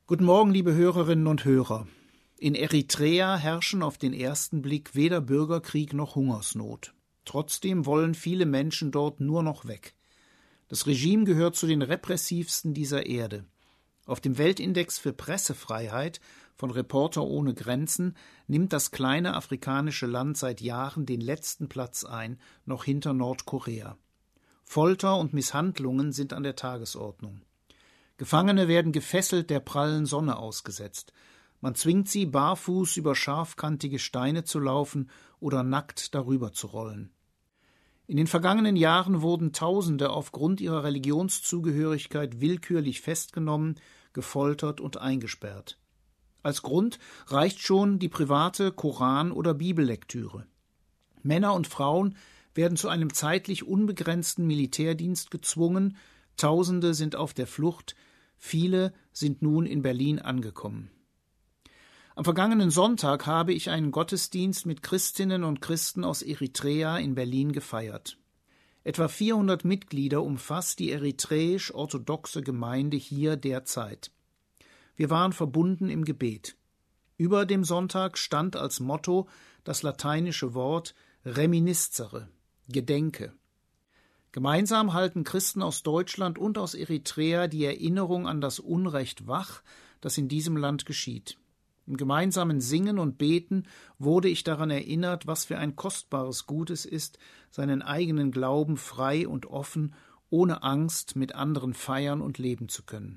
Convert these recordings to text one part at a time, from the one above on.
Guten Morgen, liebe Hörerinnen und Hörer. In Eritrea herrschen auf den ersten Blick weder Bürgerkrieg noch Hungersnot. Trotzdem wollen viele Menschen dort nur noch weg. Das Regime gehört zu den repressivsten dieser Erde. Auf dem Weltindex für Pressefreiheit von Reporter ohne Grenzen nimmt das kleine afrikanische Land seit Jahren den letzten Platz ein, noch hinter Nordkorea. Folter und Misshandlungen sind an der Tagesordnung. Gefangene werden gefesselt der prallen Sonne ausgesetzt. Man zwingt sie, barfuß über scharfkantige Steine zu laufen oder nackt darüber zu rollen. In den vergangenen Jahren wurden Tausende aufgrund ihrer Religionszugehörigkeit willkürlich festgenommen, gefoltert und eingesperrt. Als Grund reicht schon die private Koran- oder Bibellektüre. Männer und Frauen werden zu einem zeitlich unbegrenzten Militärdienst gezwungen, Tausende sind auf der Flucht, viele sind nun in Berlin angekommen. Am vergangenen Sonntag habe ich einen Gottesdienst mit Christinnen und Christen aus Eritrea in Berlin gefeiert. Etwa 400 Mitglieder umfasst die eritreisch-orthodoxe Gemeinde hier derzeit. Wir waren verbunden im Gebet. Über dem Sonntag stand als Motto das lateinische Wort reminiscere, Gedenke. Gemeinsam halten Christen aus Deutschland und aus Eritrea die Erinnerung an das Unrecht wach, das in diesem Land geschieht. Im gemeinsamen Singen und Beten wurde ich daran erinnert, was für ein kostbares Gut es ist, seinen eigenen Glauben frei und offen, ohne Angst mit anderen feiern und leben zu können.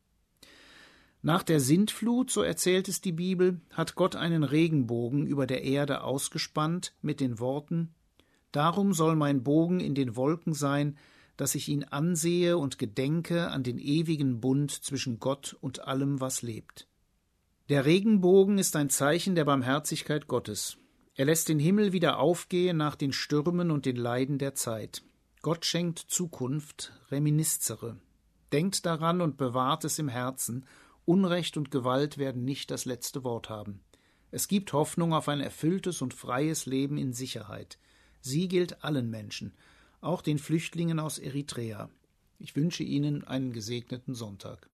Nach der Sintflut, so erzählt es die Bibel, hat Gott einen Regenbogen über der Erde ausgespannt mit den Worten: Darum soll mein Bogen in den Wolken sein, dass ich ihn ansehe und gedenke an den ewigen Bund zwischen Gott und allem, was lebt. Der Regenbogen ist ein Zeichen der Barmherzigkeit Gottes. Er lässt den Himmel wieder aufgehen nach den Stürmen und den Leiden der Zeit. Gott schenkt Zukunft, reminiscere. Denkt daran und bewahrt es im Herzen. Unrecht und Gewalt werden nicht das letzte Wort haben. Es gibt Hoffnung auf ein erfülltes und freies Leben in Sicherheit. Sie gilt allen Menschen, auch den Flüchtlingen aus Eritrea. Ich wünsche Ihnen einen gesegneten Sonntag.